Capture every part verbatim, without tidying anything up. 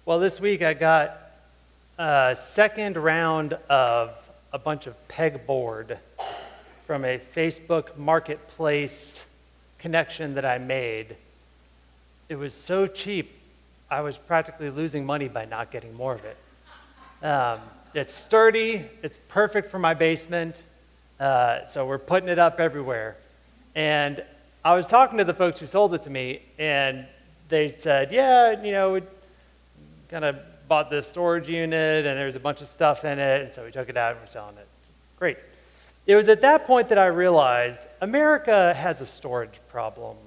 Well, this week I got a second round of a bunch of pegboard from a Facebook marketplace connection that I made. It was so cheap, I was practically losing money by not getting more of it. Um, it's sturdy, it's perfect for my basement, uh, so we're putting it up everywhere. And I was talking to the folks who sold it to me, and they said, yeah, you know, we kind of bought this storage unit, and there's a bunch of stuff in it, and so we took it out and we're selling it. Great. It was at that point that I realized America has a storage problem.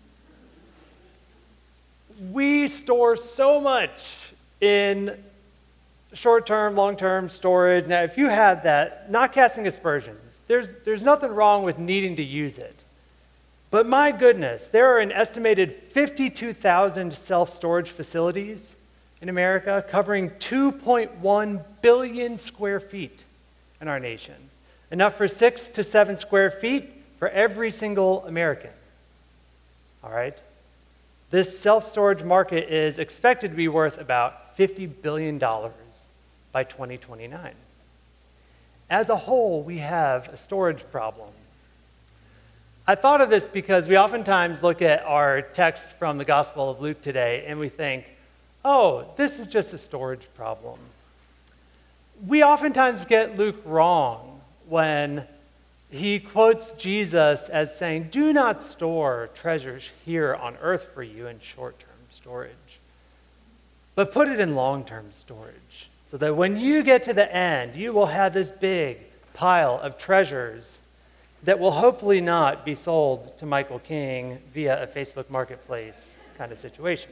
We store so much in short-term, long-term storage. Now, if you have that, not casting aspersions, there's, there's nothing wrong with needing to use it. But my goodness, there are an estimated fifty-two thousand self-storage facilities in America, covering two point one billion square feet in our nation. Enough for six to seven square feet for every single American. All right? This self-storage market is expected to be worth about fifty billion dollars by twenty twenty-nine. As a whole, we have a storage problem. I thought of this because we oftentimes look at our text from the Gospel of Luke today and we think, oh, this is just a storage problem. We oftentimes get Luke wrong when he quotes Jesus as saying, do not store treasures here on earth for you in short-term storage, but put it in long-term storage so that when you get to the end, you will have this big pile of treasures that will hopefully not be sold to Michael King via a Facebook marketplace kind of situation.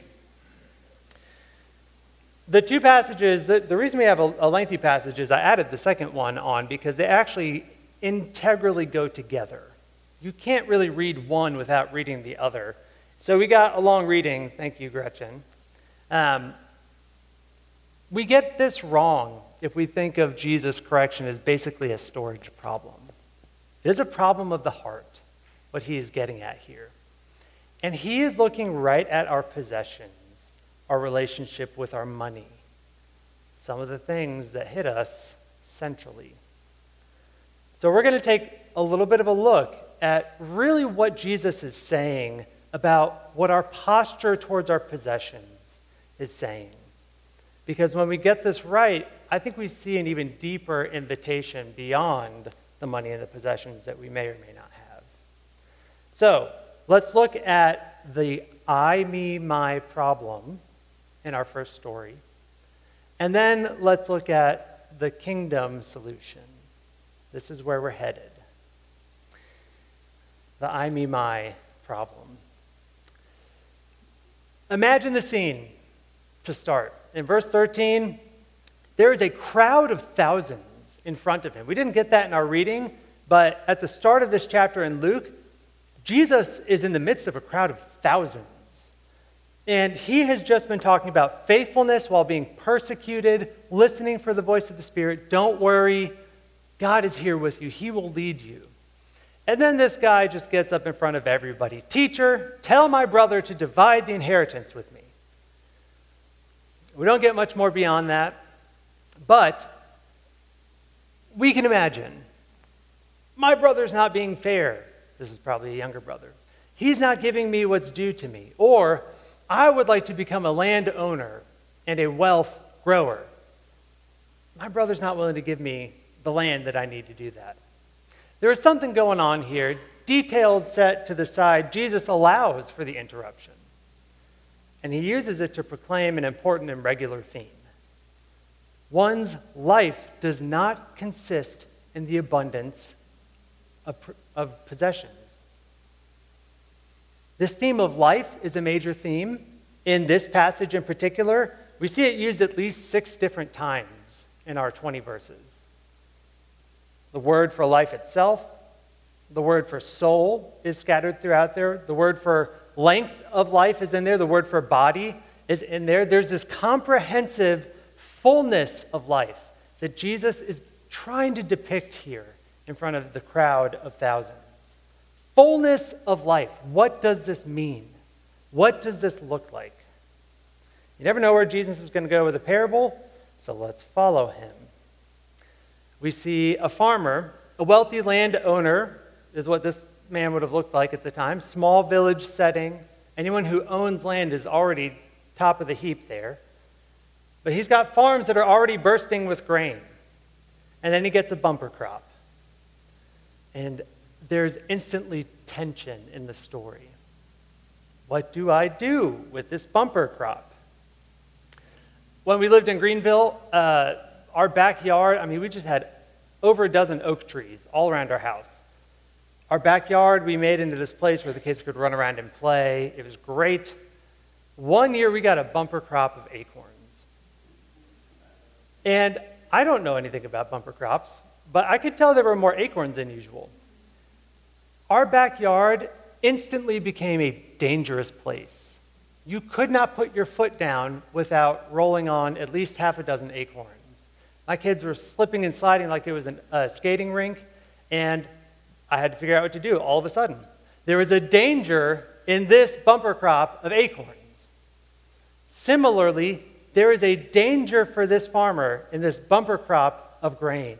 The two passages, the, the reason we have a, a lengthy passage is I added the second one on because they actually integrally go together. You can't really read one without reading the other. So we got a long reading. Thank you, Gretchen. Um, we get this wrong if we think of Jesus' correction as basically a storage problem. It is a problem of the heart, what he is getting at here. And he is looking right at our possessions, our relationship with our money, some of the things that hit us centrally. So we're going to take a little bit of a look at really what Jesus is saying about what our posture towards our possessions is saying. Because when we get this right, I think we see an even deeper invitation beyond the money and the possessions that we may or may not have. So let's look at the I, me, my problem in our first story. And then let's look at the kingdom solution. This is where we're headed. The I, me, my problem. Imagine the scene to start. In verse thirteen, there is a crowd of thousands in front of him. We didn't get that in our reading, but at the start of this chapter in Luke, Jesus is in the midst of a crowd of thousands. And he has just been talking about faithfulness while being persecuted, listening for the voice of the Spirit. Don't worry, God is here with you. He will lead you. And then this guy just gets up in front of everybody. Teacher, tell my brother to divide the inheritance with me. We don't get much more beyond that, but we can imagine. My brother's not being fair. This is probably a younger brother. He's not giving me what's due to me. Or, I would like to become a landowner and a wealth grower. My brother's not willing to give me the land that I need to do that. There is something going on here. Details set to the side. Jesus allows for the interruption. And he uses it to proclaim an important and regular theme. One's life does not consist in the abundance of, of possessions. This theme of life is a major theme. In this passage in particular, we see it used at least six different times in our twenty verses. The word for life itself, the word for soul is scattered throughout there, the word for length of life is in there, the word for body is in there. There's this comprehensive fullness of life that Jesus is trying to depict here in front of the crowd of thousands. Fullness of life. What does this mean? What does this look like? You never know where Jesus is going to go with a parable, so let's follow him. We see a farmer, a wealthy landowner is what this man would have looked like at the time, small village setting. Anyone who owns land is already top of the heap there. But he's got farms that are already bursting with grain. And then he gets a bumper crop. And there's instantly tension in the story. What do I do with this bumper crop? When we lived in Greenville, uh, our backyard, I mean, we just had over a dozen oak trees all around our house. Our backyard, we made into this place where the kids could run around and play. It was great. One year, we got a bumper crop of acorns. And I don't know anything about bumper crops, but I could tell there were more acorns than usual. Our backyard instantly became a dangerous place. You could not put your foot down without rolling on at least half a dozen acorns. My kids were slipping and sliding like it was an- a skating rink, and I had to figure out what to do all of a sudden. There was a danger in this bumper crop of acorns. Similarly, there is a danger for this farmer in this bumper crop of grain.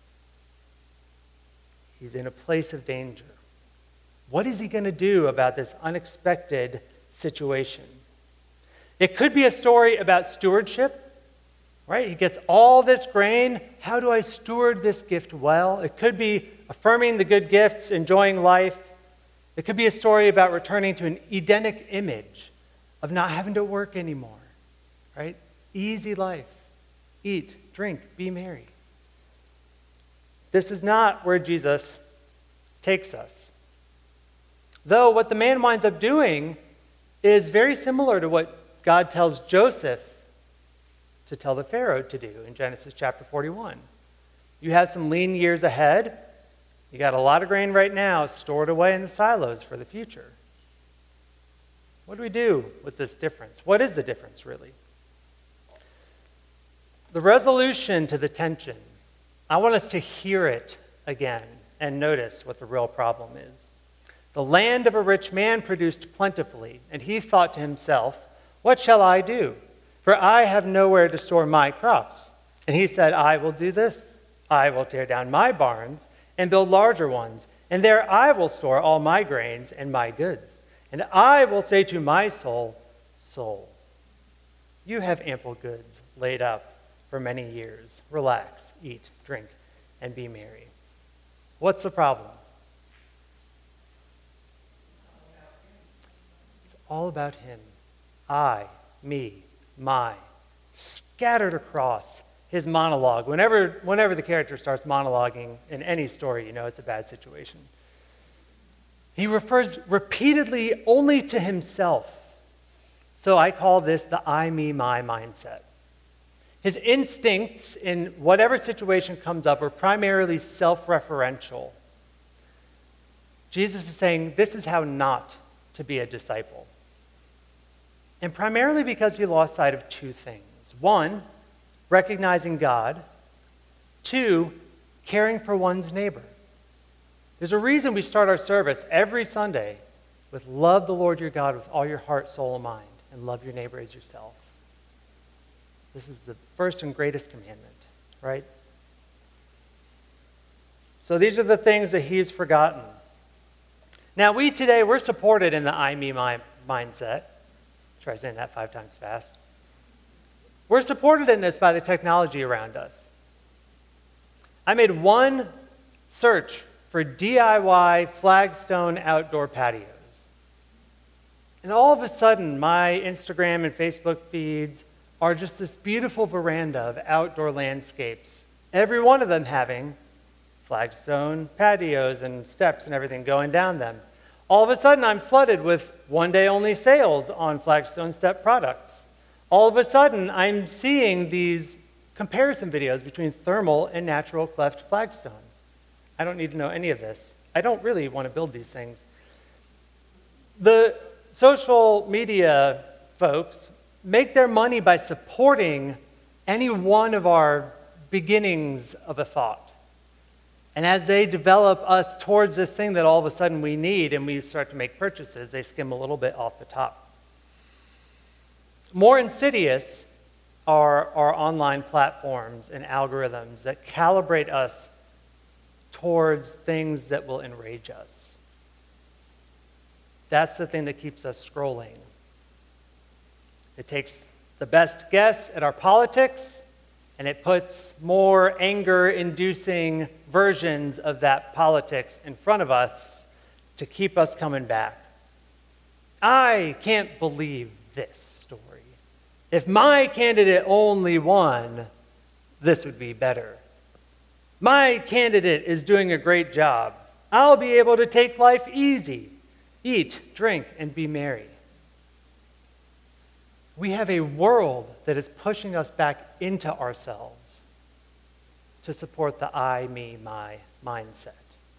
He's in a place of danger. What is he going to do about this unexpected situation? It could be a story about stewardship, right? He gets all this grain. How do I steward this gift well? It could be affirming the good gifts, enjoying life. It could be a story about returning to an Edenic image of not having to work anymore, right? Easy life. Eat, drink, be merry. This is not where Jesus takes us. Though what the man winds up doing is very similar to what God tells Joseph to tell the Pharaoh to do in Genesis chapter forty-one. You have some lean years ahead. You got a lot of grain right now stored away in the silos for the future. What do we do with this difference? What is the difference, really? The resolution to the tension, I want us to hear it again and notice what the real problem is. The land of a rich man produced plentifully, and he thought to himself, "What shall I do? For I have nowhere to store my crops." And he said, "I will do this. I will tear down my barns and build larger ones, and there I will store all my grains and my goods. And I will say to my soul, soul, you have ample goods laid up for many years. Relax, eat, drink, and be merry." What's the problem? It's all about him. I, me, my, scattered across his monologue. Whenever, whenever the character starts monologuing in any story, you know it's a bad situation. He refers repeatedly only to himself. So I call this the I, me, my mindset. His instincts in whatever situation comes up are primarily self-referential. Jesus is saying this is how not to be a disciple. And primarily because he lost sight of two things. One, recognizing God. Two, caring for one's neighbor. There's a reason we start our service every Sunday with love the Lord your God with all your heart, soul, and mind, and love your neighbor as yourself. This is the first and greatest commandment, right? So these are the things that he's forgotten. Now we today, we're supported in the I, me, my mindset. Try saying that five times fast. We're supported in this by the technology around us. I made one search for D I Y flagstone outdoor patios. And all of a sudden, my Instagram and Facebook feeds are just this beautiful veranda of outdoor landscapes, every one of them having flagstone patios and steps and everything going down them. All of a sudden, I'm flooded with one-day-only sales on flagstone step products. All of a sudden, I'm seeing these comparison videos between thermal and natural cleft flagstone. I don't need to know any of this. I don't really want to build these things. The social media folks make their money by supporting any one of our beginnings of a thought. And as they develop us towards this thing that all of a sudden we need and we start to make purchases, they skim a little bit off the top. More insidious are our online platforms and algorithms that calibrate us towards things that will enrage us. That's the thing that keeps us scrolling. It takes the best guess at our politics, and it puts more anger-inducing versions of that politics in front of us to keep us coming back. I can't believe this story. If my candidate only won, this would be better. My candidate is doing a great job. I'll be able to take life easy, eat, drink, and be merry. We have a world that is pushing us back into ourselves to support the I, me, my mindset.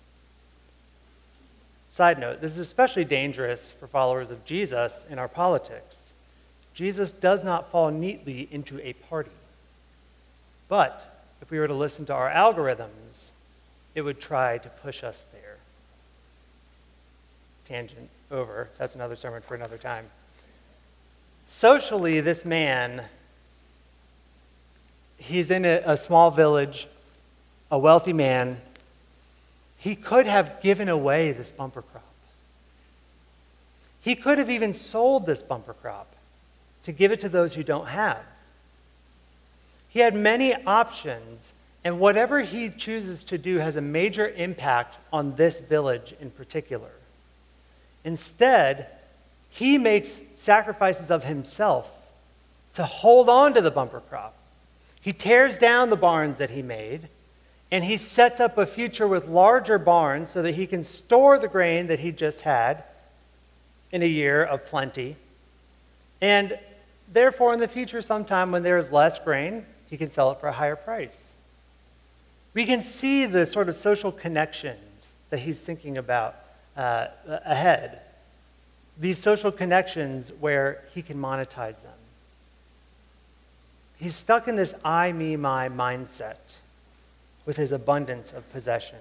Side note, this is especially dangerous for followers of Jesus in our politics. Jesus does not fall neatly into a party. But if we were to listen to our algorithms, it would try to push us there. Tangent over. That's another sermon for another time. Socially, this man, he's in a, a small village, a wealthy man. He could have given away this bumper crop. He could have even sold this bumper crop to give it to those who don't have. He had many options, and whatever he chooses to do has a major impact on this village in particular. Instead, he makes sacrifices of himself to hold on to the bumper crop. He tears down the barns that he made, and he sets up a future with larger barns so that he can store the grain that he just had in a year of plenty. And therefore, in the future, sometime when there is less grain, he can sell it for a higher price. We can see the sort of social connections that he's thinking about uh, ahead. These social connections where he can monetize them. He's stuck in this I, me, my mindset with his abundance of possessions.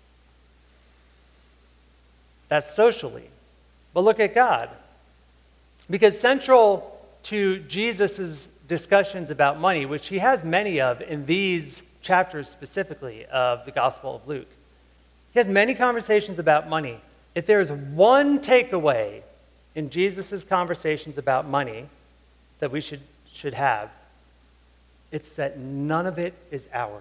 That's socially. But look at God. Because central to Jesus' discussions about money, which he has many of in these chapters specifically of the Gospel of Luke, he has many conversations about money. If there is one takeaway in Jesus' conversations about money that we should, should have, it's that none of it is ours.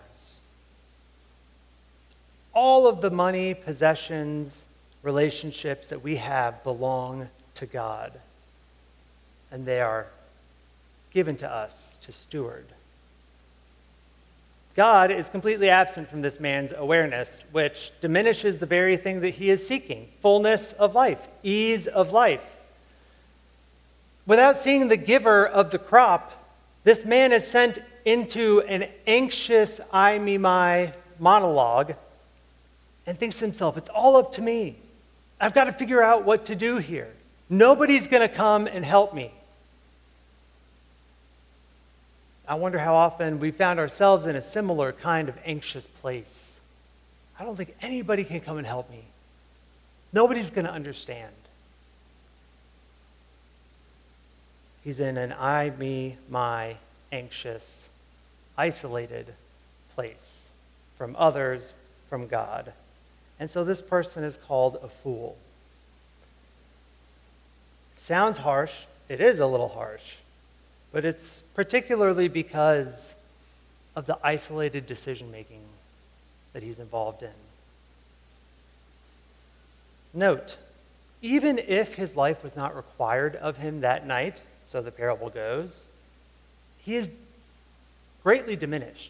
All of the money, possessions, relationships that we have belong to God, and they are given to us to steward. God is completely absent from this man's awareness, which diminishes the very thing that he is seeking: fullness of life, ease of life. Without seeing the giver of the crop, this man is sent into an anxious I, me, my monologue and thinks to himself, it's all up to me. I've got to figure out what to do here. Nobody's going to come and help me. I wonder how often we found ourselves in a similar kind of anxious place. I don't think anybody can come and help me. Nobody's going to understand. He's in an I, me, my, anxious, isolated place from others, from God. And so this person is called a fool. It sounds harsh. It is a little harsh. But it's particularly because of the isolated decision-making that he's involved in. Note, even if his life was not required of him that night, so the parable goes, he is greatly diminished.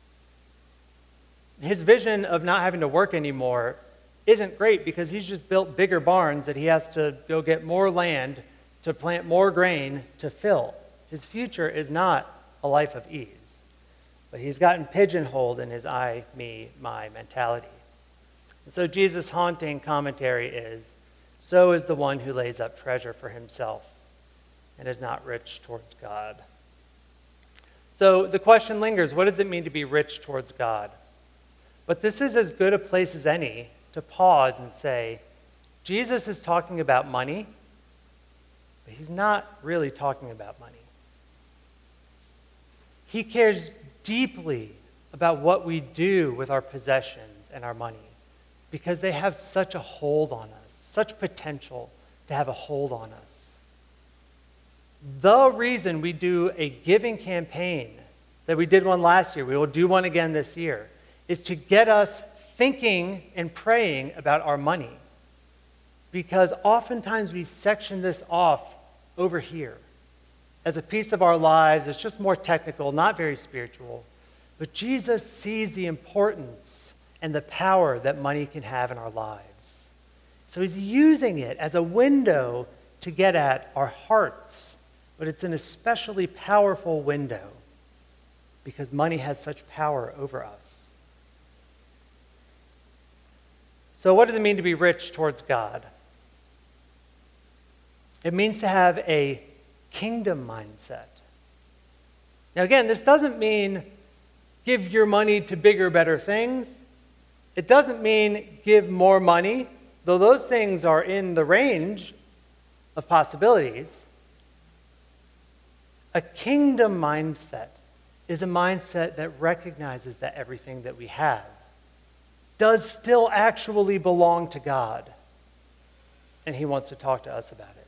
His vision of not having to work anymore isn't great because he's just built bigger barns that he has to go get more land to plant more grain to fill. His future is not a life of ease, but he's gotten pigeonholed in his I, me, my mentality. And so Jesus' haunting commentary is, so is the one who lays up treasure for himself and is not rich towards God. So the question lingers, what does it mean to be rich towards God? But this is as good a place as any to pause and say, Jesus is talking about money, but he's not really talking about money. He cares deeply about what we do with our possessions and our money because they have such a hold on us, such potential to have a hold on us. The reason we do a giving campaign, that we did one last year, we will do one again this year, is to get us thinking and praying about our money. Because oftentimes we section this off over here as a piece of our lives. It's just more technical, not very spiritual. But Jesus sees the importance and the power that money can have in our lives. So he's using it as a window to get at our hearts. But it's an especially powerful window because money has such power over us. So what does it mean to be rich towards God? It means to have a kingdom mindset. Now again, this doesn't mean give your money to bigger, better things. It doesn't mean give more money, though those things are in the range of possibilities. A kingdom mindset is a mindset that recognizes that everything that we have does still actually belong to God, and he wants to talk to us about it.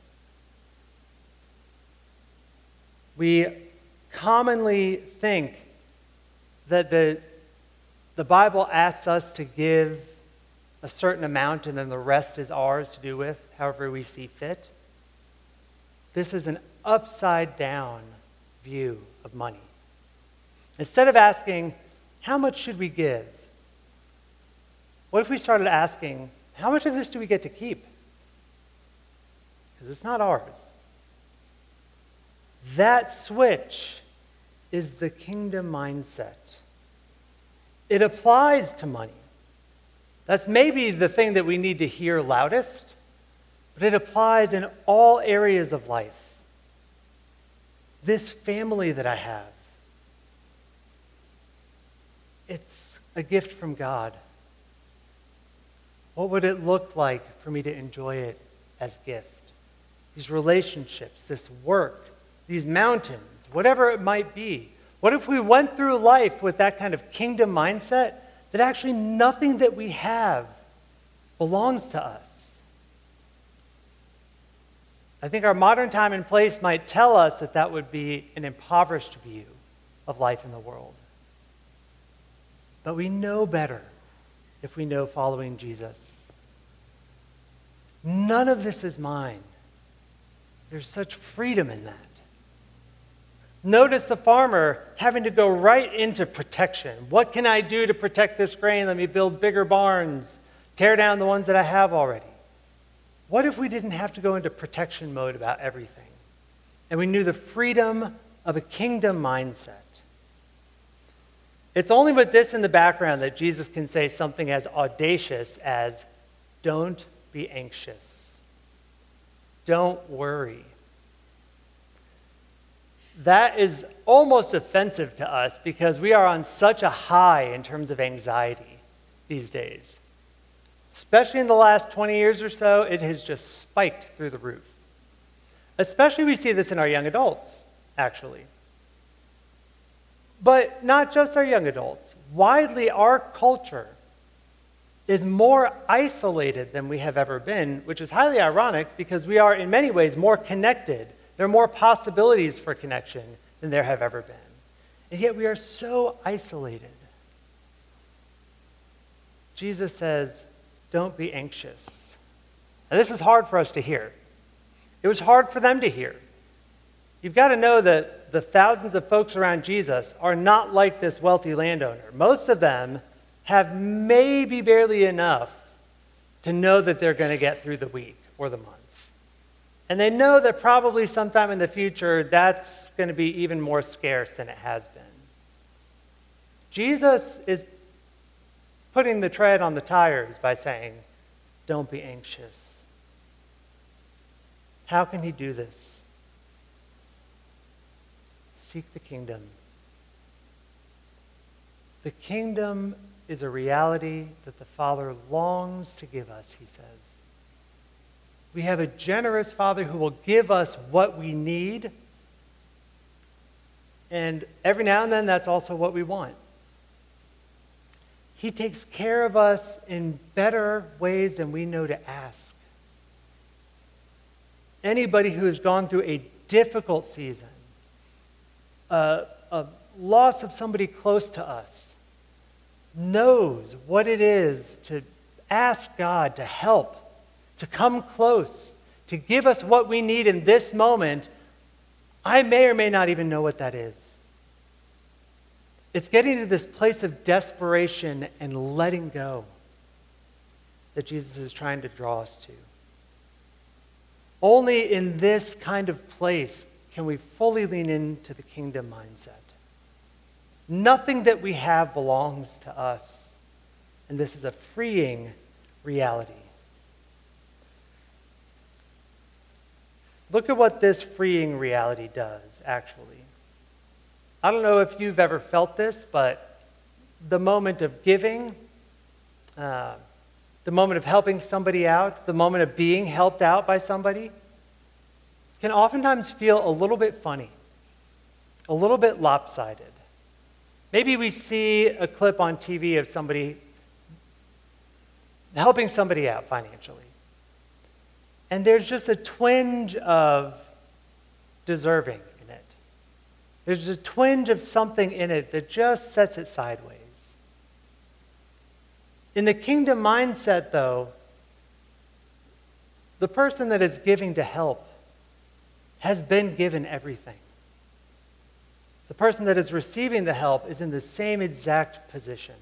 We commonly think that the, the Bible asks us to give a certain amount and then the rest is ours to do with however we see fit. This is an upside down view of money. Instead of asking, how much should we give? What if we started asking, how much of this do we get to keep? Because it's not ours. That switch is the kingdom mindset. It applies to money. That's maybe the thing that we need to hear loudest, but it applies in all areas of life. This family that I have, it's a gift from God. What would it look like for me to enjoy it as gift? These relationships, this work, these mountains, whatever it might be. What if we went through life with that kind of kingdom mindset that actually nothing that we have belongs to us? I think our modern time and place might tell us that that would be an impoverished view of life in the world. But we know better if we know following Jesus. None of this is mine. There's such freedom in that. Notice the farmer having to go right into protection. What can I do to protect this grain? Let me build bigger barns, tear down the ones that I have already. What if we didn't have to go into protection mode about everything? And we knew the freedom of a kingdom mindset. It's only with this in the background that Jesus can say something as audacious as, don't be anxious. Don't worry. That is almost offensive to us because we are on such a high in terms of anxiety these days. Especially in the last twenty years or so, it has just spiked through the roof. Especially we see this in our young adults, actually. But not just our young adults. Widely, our culture is more isolated than we have ever been, which is highly ironic because we are in many ways more connected. There are more possibilities for connection than there have ever been. And yet we are so isolated. Jesus says, don't be anxious. Now, this is hard for us to hear. It was hard for them to hear. You've got to know that the thousands of folks around Jesus are not like this wealthy landowner. Most of them have maybe barely enough to know that they're going to get through the week or the month. And they know that probably sometime in the future, that's going to be even more scarce than it has been. Jesus is putting the tread on the tires by saying, don't be anxious. How can he do this? Seek the kingdom. The kingdom is a reality that the Father longs to give us, he says. We have a generous Father who will give us what we need, And every now and then, that's also what we want. He takes care of us in better ways than we know to ask. Anybody who has gone through a difficult season, a, a loss of somebody close to us, knows what it is to ask God to help, to come close, to give us what we need in this moment. I may or may not even know what that is. It's getting to this place of desperation and letting go that Jesus is trying to draw us to. Only in this kind of place can we fully lean into the kingdom mindset. Nothing that we have belongs to us, and this is a freeing reality. Look at what this freeing reality does, actually. I don't know if you've ever felt this, but the moment of giving, uh, the moment of helping somebody out, the moment of being helped out by somebody, can oftentimes feel a little bit funny, a little bit lopsided. Maybe we see a clip on T V of somebody helping somebody out financially, and there's just a twinge of deserving in it. There's a twinge of something in it that just sets it sideways. In the kingdom mindset, though, the person that is giving to help has been given everything. The person that is receiving the help is in the same exact position.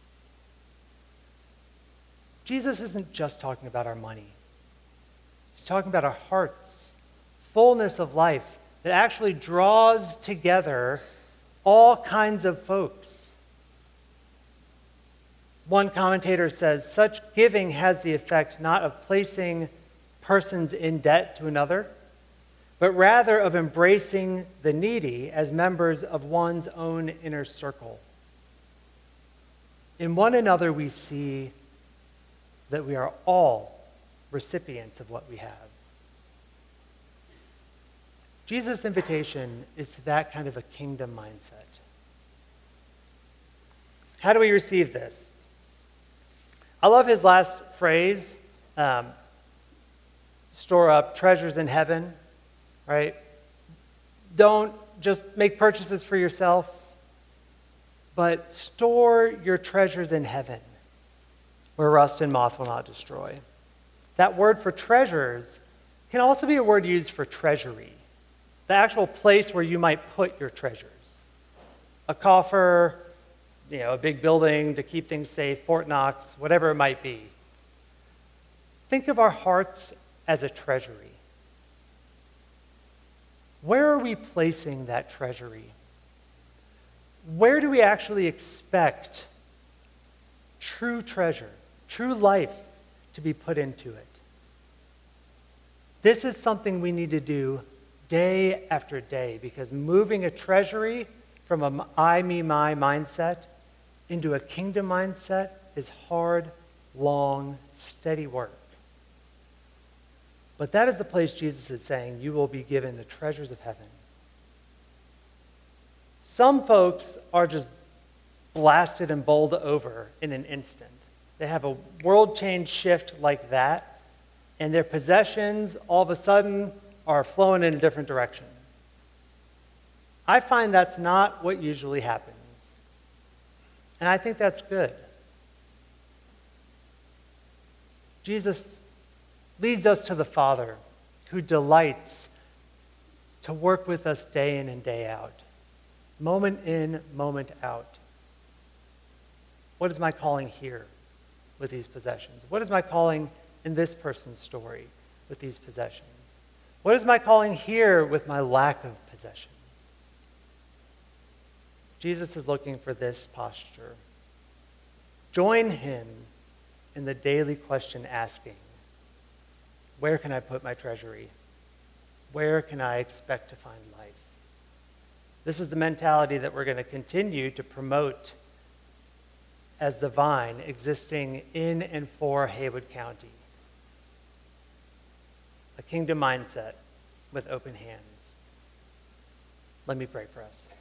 Jesus isn't just talking about our money. He's talking about our hearts, fullness of life that actually draws together all kinds of folks. One commentator says, such giving has the effect not of placing persons in debt to another, but rather of embracing the needy as members of one's own inner circle. In one another, we see that we are all recipients of what we have. Jesus' invitation is to that kind of a kingdom mindset. How do we receive this? I love his last phrase, um, store up treasures in heaven, right? Don't just make purchases for yourself, but store your treasures in heaven, where rust and moth will not destroy. That word for treasures can also be a word used for treasury, the actual place where you might put your treasures. A coffer, you know, a big building to keep things safe, Fort Knox, whatever it might be. Think of our hearts as a treasury. Where are we placing that treasury? Where do we actually expect true treasure, true life to be put into it? This is something we need to do day after day, because moving a treasury from a I, me, my mindset into a kingdom mindset is hard, long, steady work. But that is the place Jesus is saying you will be given the treasures of heaven. Some folks are just blasted and bowled over in an instant. They have a world change shift like that, and their possessions all of a sudden are flowing in a different direction. I find that's not what usually happens. And I think that's good. Jesus leads us to the Father, who delights to work with us day in and day out, moment in, moment out. What is my calling here with these possessions? What is my calling in this person's story with these possessions? What is my calling here with my lack of possessions? Jesus is looking for this posture. Join him in the daily question asking, where can I put my treasury? Where can I expect to find life? This is the mentality that we're going to continue to promote as the vine existing in and for Haywood County. A kingdom mindset with open hands. Let me pray for us.